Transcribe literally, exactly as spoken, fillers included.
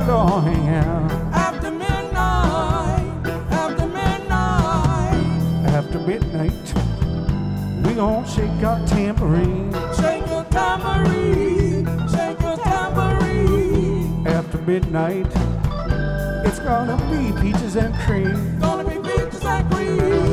we'll all hang out. After midnight, after midnight, After midnight, we gon' shake our tambourine. shake your tambourine, shake your tambourine. After midnight, it's gonna be peaches and cream. Gonna be peaches and cream.